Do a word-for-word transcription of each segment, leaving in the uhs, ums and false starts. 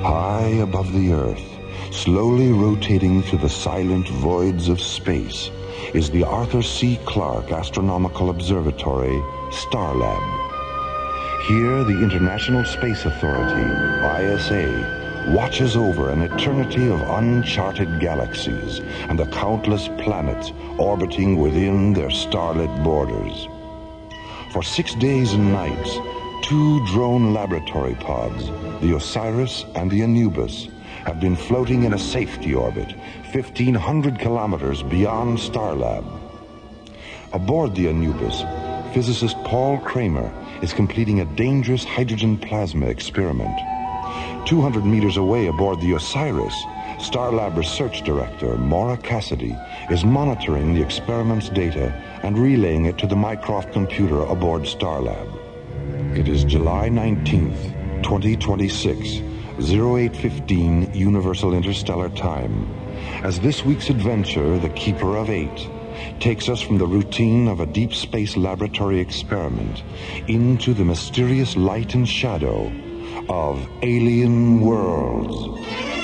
High above the Earth, slowly rotating through the silent voids of space, is the Arthur C. Clarke Astronomical Observatory, Starlab. Here, the International Space Authority, I S A, watches over an eternity of uncharted galaxies and the countless planets orbiting within their starlit borders. For six days and nights, two drone laboratory pods, the Osiris and the Anubis, have been floating in a safety orbit fifteen hundred kilometers beyond Starlab. Aboard the Anubis, physicist Paul Kramer is completing a dangerous hydrogen plasma experiment. two hundred meters away aboard the Osiris, Starlab Research Director Maura Cassidy is monitoring the experiment's data and relaying it to the Mycroft computer aboard Starlab. It is July nineteenth, twenty twenty-six, oh eight fifteen Universal Interstellar Time, as this week's adventure, The Keeper of Eight, takes us from the routine of a deep space laboratory experiment into the mysterious light and shadow of alien worlds.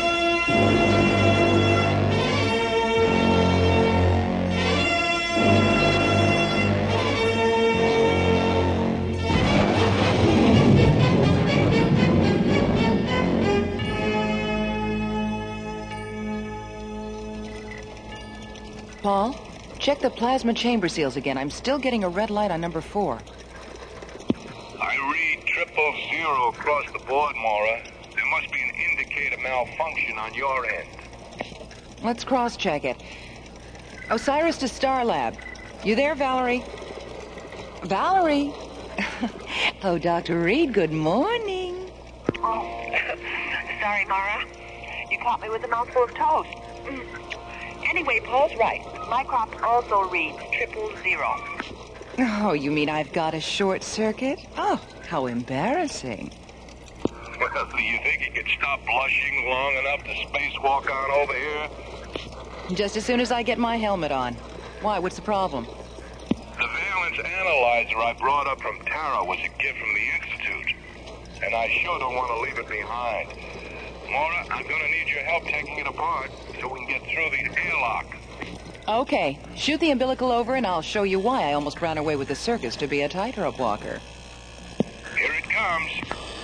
Paul, check the plasma chamber seals again. I'm still getting a red light on number four. I read triple zero across the board, Maura. There must be an indicator malfunction on your end. Let's cross-check it. Osiris to Starlab. You there, Valerie? Valerie? Oh, Doctor Reed, good morning. Oh, sorry, Maura. You caught me with a mouthful of toast. Anyway, Paul's right. Mycroft also reads triple zero. Oh, you mean I've got a short circuit? Oh, how embarrassing. Well, do you think you could stop blushing long enough to spacewalk on over here? Just as soon as I get my helmet on. Why, what's the problem? The valence analyzer I brought up from Tara was a gift from the Institute, and I sure don't want to leave it behind. Maura, I'm going to need your help taking it apart so we can get through the airlock. Okay. Shoot the umbilical over and I'll show you why I almost ran away with the circus to be a tightrope walker. Here it comes.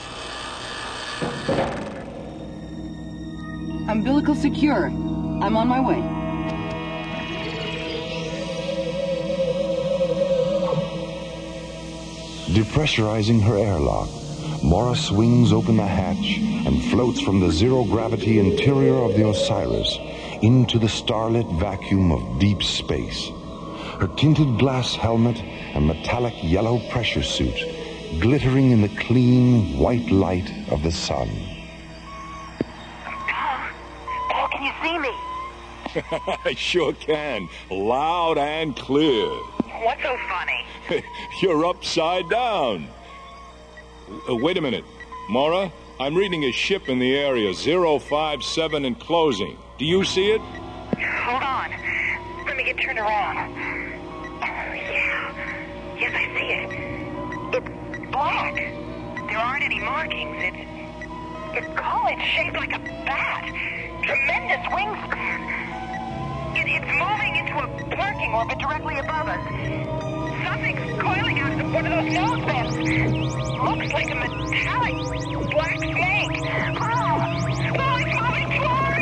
Umbilical secure. I'm on my way. Depressurizing her airlock, Maura swings open the hatch and floats from the zero-gravity interior of the Osiris into the starlit vacuum of deep space. Her tinted glass helmet and metallic yellow pressure suit glittering in the clean, white light of the sun. Paul, Paul, can you see me? I sure can. Loud and clear. What's so funny? You're upside down. Uh, wait a minute. Maura, I'm reading a ship in the area, zero five seven and closing. Do you see it? Hold on. Let me get turned around. Yeah. Yes, I see it. It's black. There aren't any markings. It's... It's cool. It's shaped like a bat. Tremendous wingspan. It, it's moving into a parking orbit directly above us. Something's coiling out of one of those nose vents. Looks like a metallic black snake. Oh, oh, it's moving forward.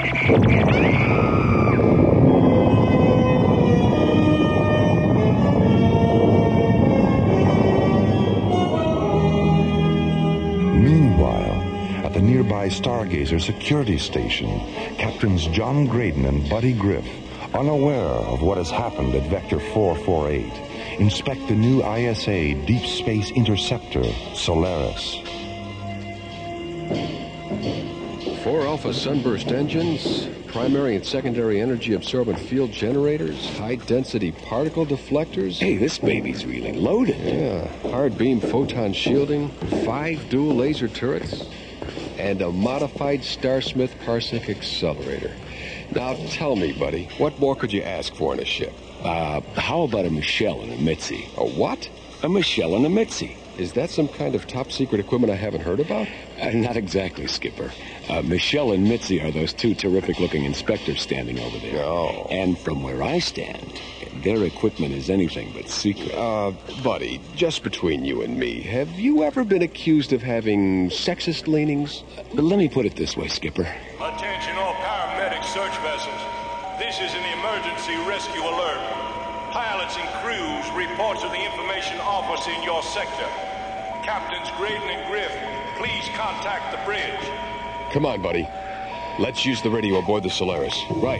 Meanwhile, at the nearby Stargazer security station, Captains John Graydon and Buddy Griff, unaware of what has happened at Vector four forty-eight, inspect the new I S A Deep Space Interceptor, Solaris. Four Alpha Sunburst engines, primary and secondary energy absorbent field generators, high-density particle deflectors. Hey, this baby's really loaded. Yeah, hard beam photon shielding, five dual laser turrets, and a modified Starsmith parsec accelerator. Now tell me, buddy, what more could you ask for in a ship? Uh, how about a Michelle and a Mitzi? A what? A Michelle and a Mitzi. Is that some kind of top-secret equipment I haven't heard about? Uh, not exactly, Skipper. Uh, Michelle and Mitzi are those two terrific-looking inspectors standing over there. Oh. And from where I stand, their equipment is anything but secret. Uh, buddy, just between you and me, have you ever been accused of having sexist leanings? Uh, let me put it this way, Skipper. Attention all paramedic search vessels. This is an emergency rescue alert. Pilots and crews, report to the information office in your sector. Captains Graydon and Griff, please contact the bridge. Come on, buddy. Let's use the radio aboard the Solaris. Right.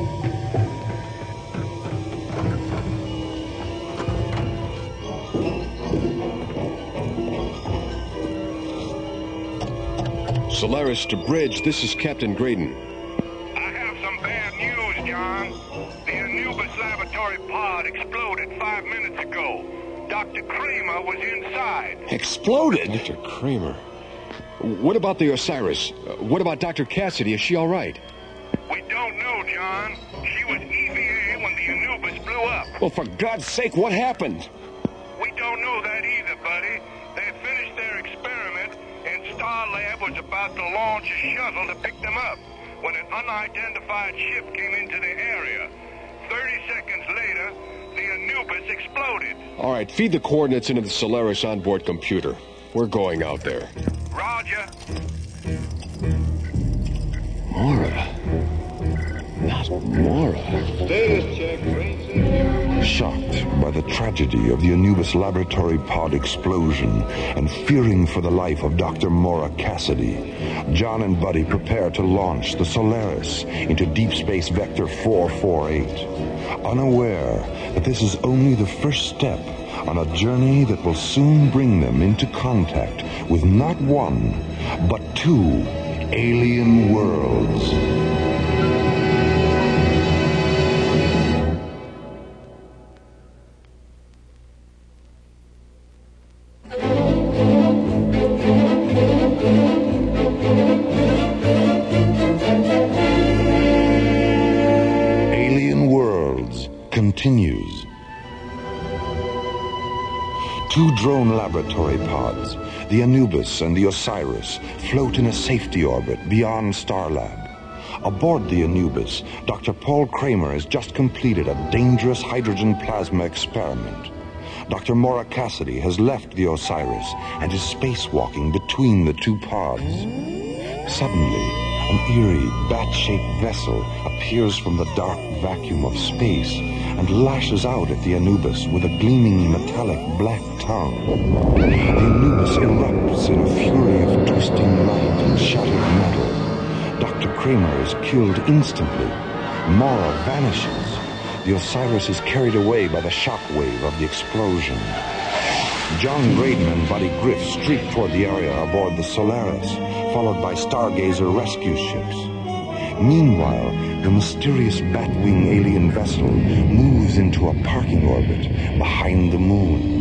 Solaris to bridge, this is Captain Graydon. I have some bad news, John. The Anubis laboratory pod exploded five minutes ago. Doctor Kramer was inside. Exploded? Doctor Kramer. What about the Osiris? Uh, what about Doctor Cassidy? Is she all right? We don't know, John. She was E V A when the Anubis blew up. Well, for God's sake, what happened? We don't know that either, buddy. They finished their experiment, and Starlab was about to launch a shuttle to pick them up when an unidentified ship came into the area. Thirty seconds later, the Anubis exploded. All right, feed the coordinates into the Solaris onboard computer. We're going out there. Roger. Mora. Not Mora. Status check, Grayson. Shocked by the tragedy of the Anubis laboratory pod explosion and fearing for the life of Doctor Mora Cassidy, John and Buddy prepare to launch the Solaris into Deep Space Vector four forty-eight, unaware that this is only the first step on a journey that will soon bring them into contact with not one, but two alien worlds. Alien Worlds continues. Two drone laboratory pods, the Anubis and the Osiris, float in a safety orbit beyond Starlab. Aboard the Anubis, Doctor Paul Kramer has just completed a dangerous hydrogen plasma experiment. Doctor Mora Cassidy has left the Osiris and is spacewalking between the two pods. Suddenly, an eerie, bat-shaped vessel appears from the dark vacuum of space and lashes out at the Anubis with a gleaming metallic black tongue. The Anubis erupts in a fury of twisting light and shattered metal. Doctor Kramer is killed instantly. Mora vanishes. The Osiris is carried away by the shockwave of the explosion. John Graydon and Buddy Griff streak toward the area aboard the Solaris, followed by Stargazer rescue ships. Meanwhile, the mysterious Batwing alien vessel moves into a parking orbit behind the moon.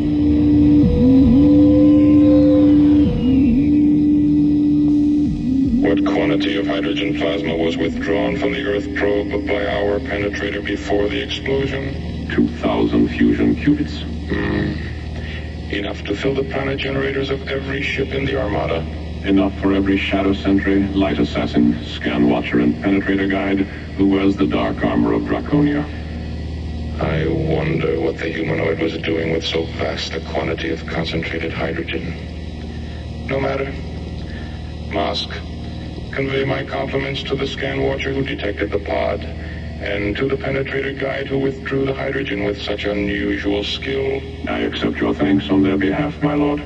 What quantity of hydrogen plasma was withdrawn from the Earth probe by our penetrator before the explosion? Two thousand fusion qubits. Hmm. Enough to fill the planet generators of every ship in the Armada. Enough for every Shadow Sentry, Light Assassin, Scan Watcher, and Penetrator Guide who wears the dark armor of Draconia. I wonder what the humanoid was doing with so vast a quantity of concentrated hydrogen. No matter. Mosk, convey my compliments to the Scan Watcher who detected the pod, and to the Penetrator Guide who withdrew the hydrogen with such unusual skill. I accept your thanks on their behalf, my lord.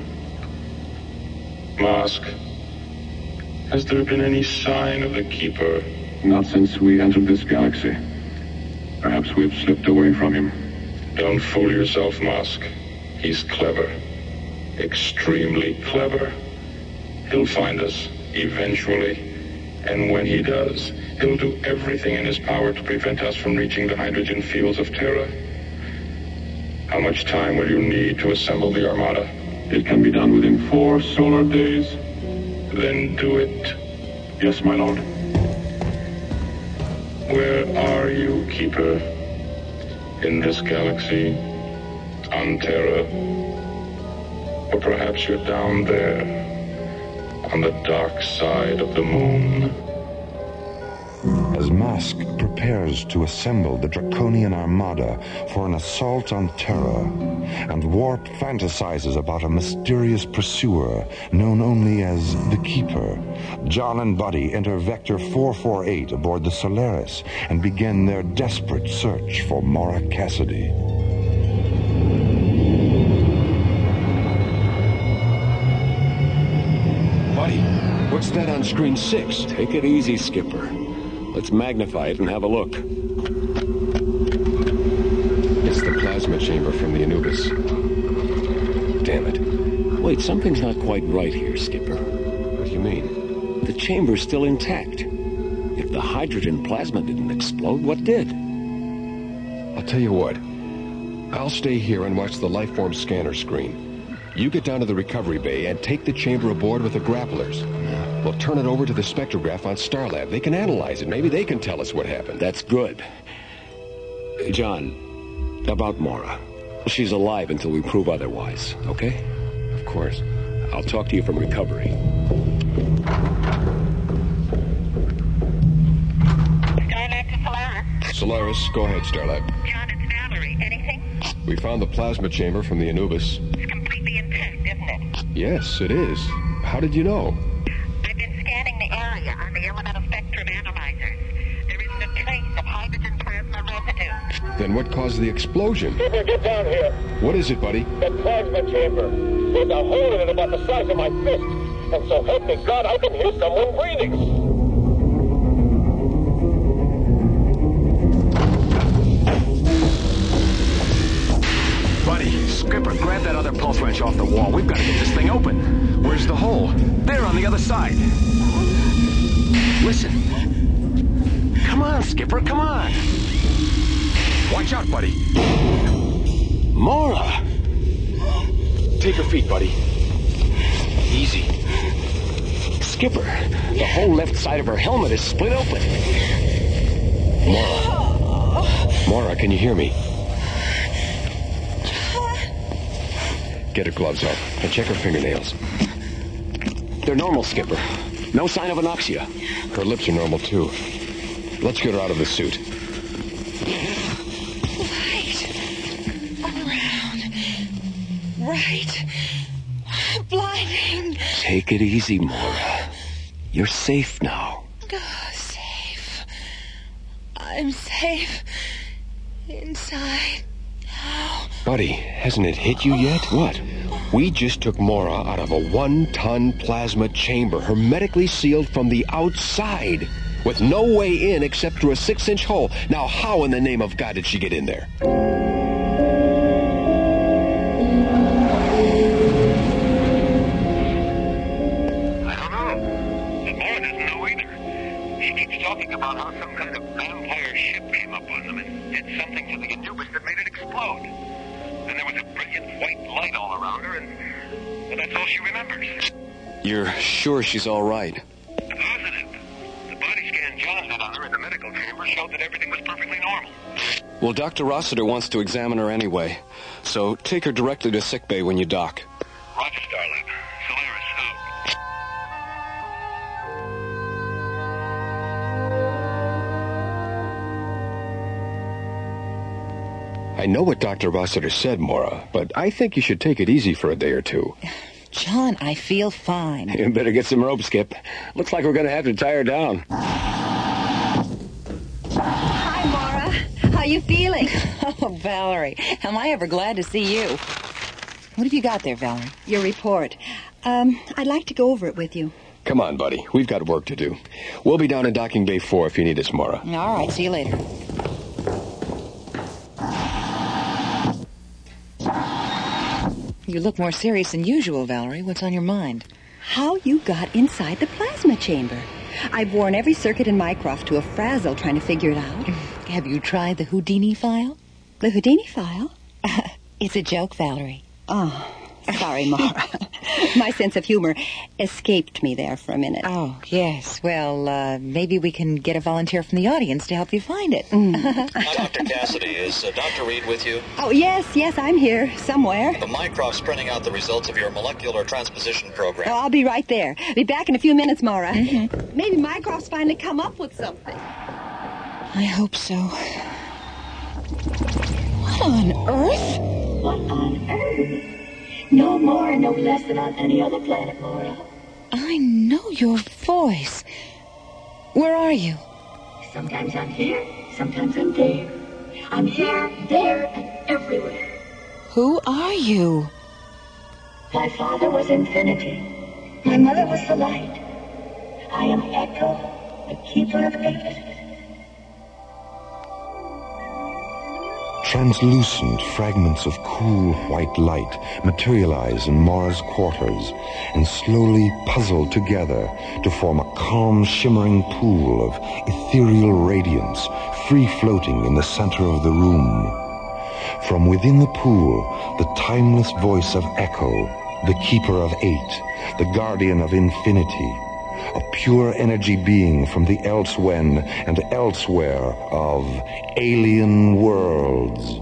Mosk, has there been any sign of the Keeper? Not since we entered this galaxy. Perhaps we've slipped away from him. Don't fool yourself, Mosk. He's clever. Extremely clever. He'll find us, eventually. And when he does, he'll do everything in his power to prevent us from reaching the hydrogen fields of Terra. How much time will you need to assemble the Armada? It can be done within four solar days. Then do it. Yes, my lord. Where are you, Keeper? In this galaxy? On Terra? Or perhaps you're down there, on the dark side of the moon. As Mask prepares to assemble the Draconian Armada for an assault on Terra, and Warp fantasizes about a mysterious pursuer known only as the Keeper, John and Buddy enter Vector four forty-eight aboard the Solaris and begin their desperate search for Maura Cassidy. Buddy, what's that on screen six? Take it easy, Skipper. Let's magnify it and have a look. It's the plasma chamber from the Anubis. Damn it. Wait, something's not quite right here, Skipper. What do you mean? The chamber's still intact. If the hydrogen plasma didn't explode, what did? I'll tell you what. I'll stay here and watch the lifeform scanner screen. You get down to the recovery bay and take the chamber aboard with the grapplers. We'll turn it over to the spectrograph on Starlab. They can analyze it. Maybe they can tell us what happened. That's good. John, about Maura. She's alive until we prove otherwise, okay? Of course. I'll talk to you from recovery. Starlab to Solaris. Solaris, go ahead, Starlab. John, it's Valerie. Anything? We found the plasma chamber from the Anubis. It's completely intact, isn't it? Yes, it is. How did you know? I've been scanning the area on the elemental spectrum analyzers. There isn't a trace of hydrogen plasma residue. Then what caused the explosion? Skipper, get down here. What is it, buddy? The plasma chamber. There's a hole in it about the size of my fist. And so help me God, I can hear someone breathing. Buddy, Skipper, grab that other pulse wrench off the wall. We've got to get this thing open. Where's the hole? There, on the other side. Listen. Come on, Skipper, come on. Watch out, buddy. Maura! Take your feet, buddy. Easy. Skipper, the whole left side of her helmet is split open. Maura. Maura, can you hear me? Get her gloves off and check her fingernails. They're normal, Skipper. No sign of anoxia. Her lips are normal, too. Let's get her out of the suit. Light. All around. Right. Blinding. Take it easy, Maura. You're safe now. Oh, safe. I'm safe. Inside. Now. Buddy, hasn't it hit you yet? What? We just took Maura out of a one-ton plasma chamber, hermetically sealed from the outside, with no way in except through a six-inch hole. Now, how in the name of God did she get in there? I don't know. But Maura doesn't know either. She keeps talking about how some kind of vampire ship came up on them and did something to the Anubis that made it explode. And there was a brilliant white light all around her, and well, that's all she remembers. You're sure she's all right? Positive. The body scan John did on her in the medical chamber showed that everything was perfectly normal. Well, Doctor Rossiter wants to examine her anyway, so take her directly to sickbay when you dock. Roger, Starlab. Solaris, out. I know what Doctor Rossiter said, Maura, but I think you should take it easy for a day or two. John, I feel fine. You better get some rope, Skip. Looks like we're going to have to tie her down. Hi, Maura. How you feeling? Oh, Valerie, am I ever glad to see you. What have you got there, Valerie? Your report. Um, I'd like to go over it with you. Come on, buddy. We've got work to do. We'll be down in Docking Bay four if you need us, Maura. All right, see you later. You look more serious than usual, Valerie. What's on your mind? How you got inside the plasma chamber. I've worn every circuit in Mycroft to a frazzle trying to figure it out. Have you tried the Houdini file? The Houdini file? It's a joke, Valerie. Oh, Sorry, Mara. My sense of humor escaped me there for a minute. Oh, yes. Well, uh, maybe we can get a volunteer from the audience to help you find it. Mm. Doctor Cassidy, is uh, Doctor Reed with you? Oh, yes, yes, I'm here, somewhere. The Mycroft's printing out the results of your molecular transposition program. Oh, I'll be right there. Be back in a few minutes, Mara. Mm-hmm. Maybe Mycroft's finally come up with something. I hope so. What on earth? What on earth? No more, no less than on any other planet, Mora. I know your voice. Where are you? Sometimes I'm here, sometimes I'm there. I'm here, there, and everywhere. Who are you? My father was infinity. My mother was the light. I am Echo, the keeper of eight. Translucent fragments of cool white light materialize in Mara's quarters and slowly puzzle together to form a calm, shimmering pool of ethereal radiance, free-floating in the center of the room. From within the pool, the timeless voice of Echo, the keeper of eight, the guardian of infinity, a pure energy being from the elsewhen and elsewhere of alien worlds.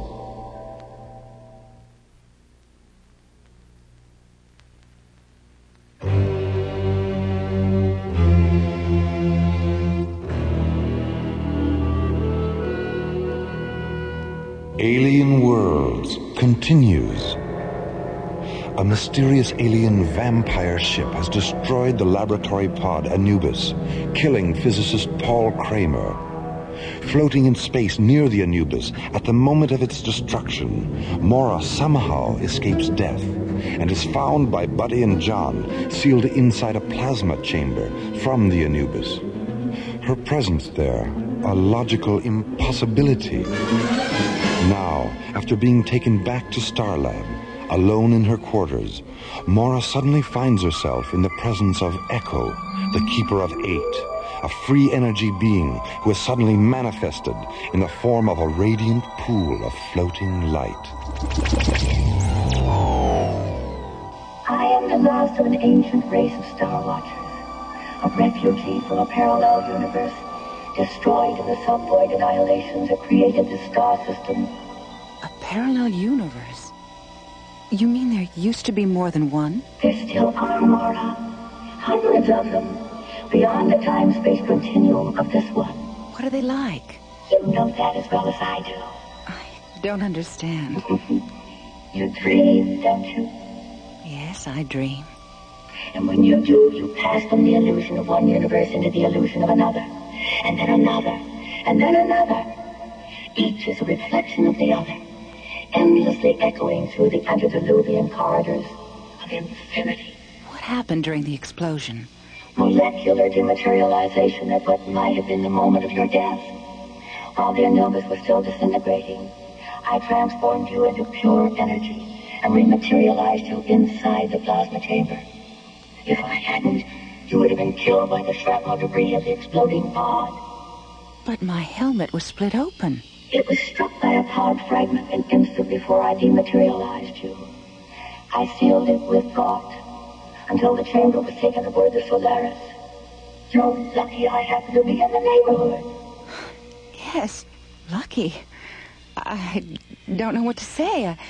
Alien Worlds continues. A mysterious alien vampire ship has destroyed the laboratory pod Anubis, killing physicist Paul Kramer. Floating in space near the Anubis, at the moment of its destruction, Mora somehow escapes death and is found by Buddy and John sealed inside a plasma chamber from the Anubis. Her presence there, a logical impossibility. Now, after being taken back to Starlab, alone in her quarters, Mora suddenly finds herself in the presence of Echo, the keeper of eight, a free energy being who has suddenly manifested in the form of a radiant pool of floating light. I am the last of an ancient race of Star Watchers, a refugee from a parallel universe, destroyed in the subvoid annihilations that created the star system. A parallel universe? You mean there used to be more than one? There still are, Mora. Hundreds of them. Beyond the time-space continuum of this one. What are they like? You know that as well as I do. I don't understand. You dream, don't you? Yes, I dream. And when you do, you pass from the illusion of one universe into the illusion of another. And then another. And then another. Each is a reflection of the other, endlessly echoing through the antediluvian corridors of infinity. What happened during the explosion? Molecular dematerialization at what might have been the moment of your death. While the Anubis was still disintegrating, I transformed you into pure energy and rematerialized you inside the plasma chamber. If I hadn't, you would have been killed by the shrapnel debris of the exploding pod. But my helmet was split open. It was struck by a pod fragment an instant before I dematerialized you. I sealed it with thought until the chamber was taken aboard the Solaris. You're lucky I happened to be in the neighborhood. Yes, lucky. I don't know what to say. I...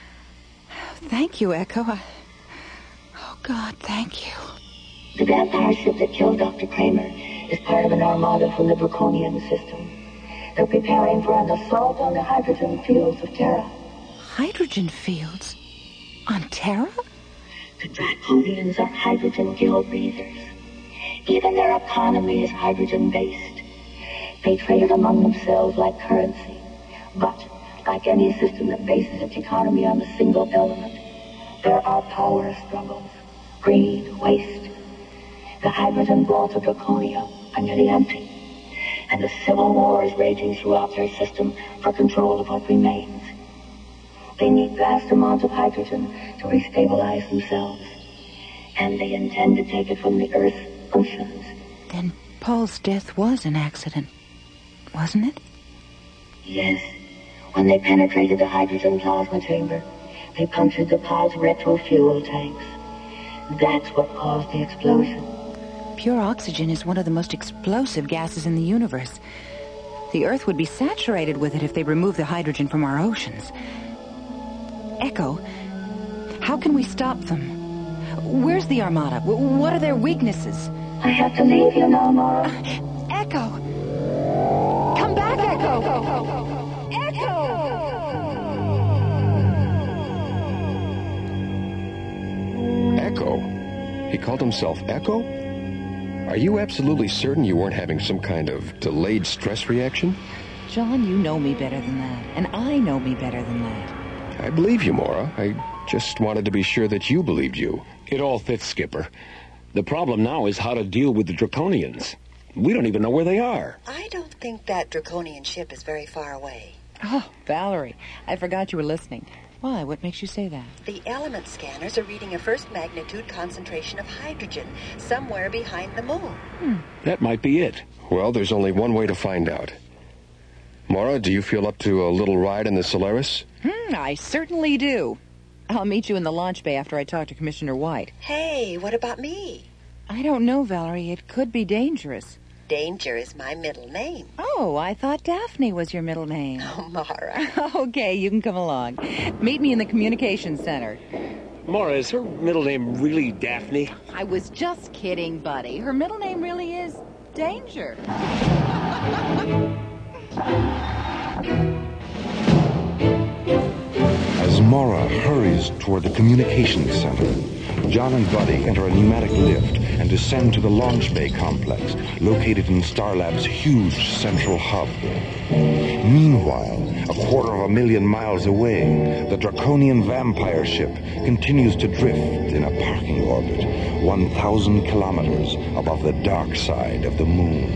Thank you, Echo. I... Oh, God, thank you. The vampire ship that killed Doctor Kramer is part of an armada from the Draconian system. They're preparing for an assault on the hydrogen fields of Terra. Hydrogen fields? On Terra? The Draconians are hydrogen guild breathers. Even their economy is hydrogen-based. They trade it among themselves like currency. But, like any system that bases its economy on a single element, there are power struggles, greed, waste. The hydrogen vaults of Draconia are nearly empty, and a civil war is raging throughout their system for control of what remains. They need vast amounts of hydrogen to restabilize themselves, and they intend to take it from the Earth's oceans. Then Paul's death was an accident, wasn't it? Yes. When they penetrated the hydrogen plasma chamber, They punctured the pod's retro-fuel tanks. That's what caused the explosion. Pure oxygen is one of the most explosive gases in the universe. The Earth would be saturated with it if they removed the hydrogen from our oceans. Echo, how can we stop them? Where's the Armada? What are their weaknesses? I have to leave you now, Mara. Echo! Come back, Echo! Echo! Echo? He called himself Echo? Are you absolutely certain you weren't having some kind of delayed stress reaction? John, you know me better than that, and I know me better than that. I believe you, Mora. I just wanted to be sure that you believed you. It all fits, Skipper. The problem now is how to deal with the Draconians. We don't even know where they are. I don't think that Draconian ship is very far away. Oh, Valerie, I forgot you were listening. Why? What makes you say that? The element scanners are reading a first magnitude concentration of hydrogen somewhere behind the moon. Hmm. That might be it. Well, there's only one way to find out. Mora, do you feel up to a little ride in the Solaris? Hmm, I certainly do. I'll meet you in the launch bay after I talk to Commissioner White. Hey, what about me? I don't know, Valerie. It could be dangerous. Danger is my middle name. Oh, I thought Daphne was your middle name. Oh, Mara. Okay, you can come along. Meet me in the communications center. Mora, is her middle name really Daphne? I was just kidding, buddy. Her middle name really is Danger. As Mara hurries toward the communications center, John and Buddy enter a pneumatic lift and descend to the launch bay complex located in Starlab's huge central hub. Meanwhile, a quarter of a million miles away, the Draconian vampire ship continues to drift in a parking orbit one thousand kilometers above the dark side of the moon.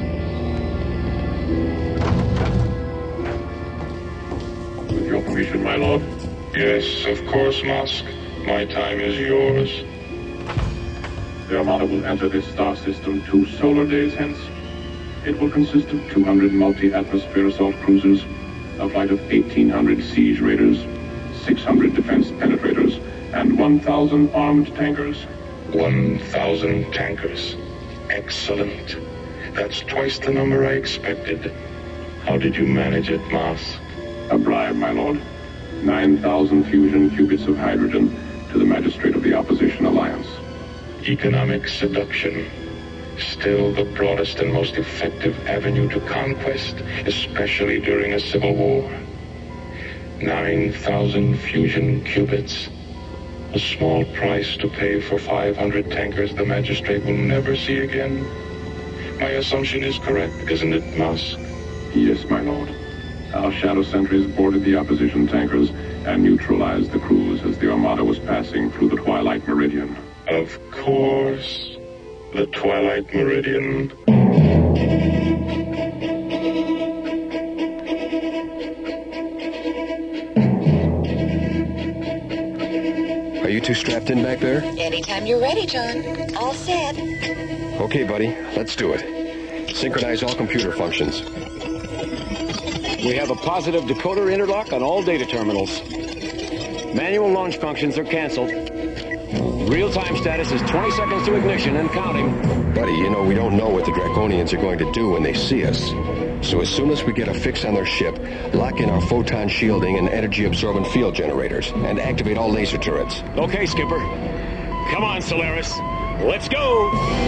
With your permission, my lord. Yes, of course, Musk. My time is yours. The Armada will enter this star system two solar days hence. It will consist of two hundred multi-atmosphere assault cruisers, a flight of eighteen hundred siege raiders, six hundred defense penetrators, and one thousand armed tankers. one thousand tankers. Excellent. That's twice the number I expected. How did you manage it, Musk? A bribe, my lord. nine thousand fusion qubits of hydrogen to the magistrate of the Opposition Alliance. Economic seduction. Still the broadest and most effective avenue to conquest, especially during a civil war. nine thousand fusion qubits. A small price to pay for five hundred tankers the magistrate will never see again. My assumption is correct, isn't it, Musk? Yes, my lord. Our shadow sentries boarded the opposition tankers and neutralized the crews as the Armada was passing through the Twilight Meridian. Of course. The Twilight Meridian. Are you two strapped in back there? Anytime you're ready, John. All set. Okay, buddy. Let's do it. Synchronize all computer functions. We have a positive decoder interlock on all data terminals. Manual launch functions are canceled. Real-time status is twenty seconds to ignition and counting. Buddy, you know we don't know what the Draconians are going to do when they see us. So as soon as we get a fix on their ship, lock in our photon shielding and energy-absorbent field generators, and activate all laser turrets. Okay, Skipper. Come on, Solaris. Let's go!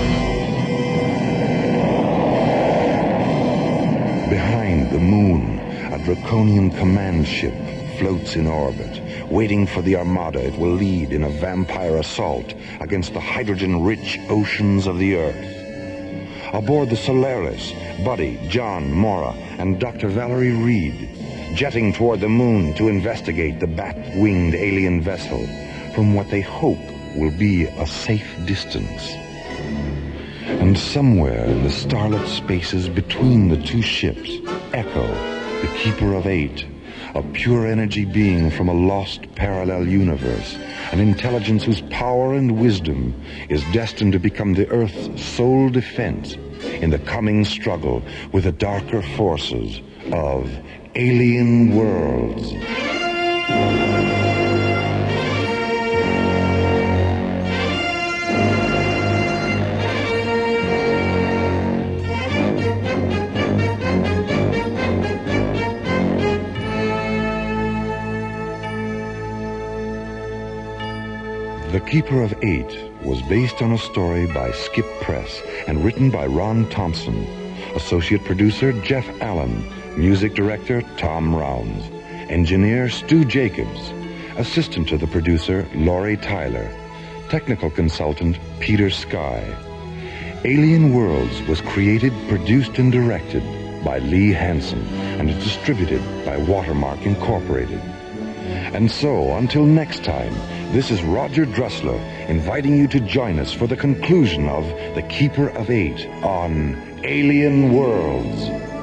Behind the moon, a Draconian command ship floats in orbit, waiting for the Armada it will lead in a vampire assault against the hydrogen-rich oceans of the Earth. Aboard the Solaris, Buddy, John, Mora, and Doctor Valerie Reed, jetting toward the moon to investigate the bat-winged alien vessel from what they hope will be a safe distance. And somewhere in the starlit spaces between the two ships, Echo, the Keeper of Eight, a pure energy being from a lost parallel universe, an intelligence whose power and wisdom is destined to become the Earth's sole defense in the coming struggle with the darker forces of alien worlds. The Keeper of Eight was based on a story by Skip Press and written by Ron Thompson. Associate producer Jeff Allen. Music director Tom Rounds. Engineer Stu Jacobs. Assistant to the producer Laurie Tyler. Technical consultant Peter Sky. Alien Worlds was created, produced, and directed by Lee Hansen and is distributed by Watermark Incorporated. And so, until next time, this is Roger Dressler inviting you to join us for the conclusion of The Keeper of Eight on Alien Worlds.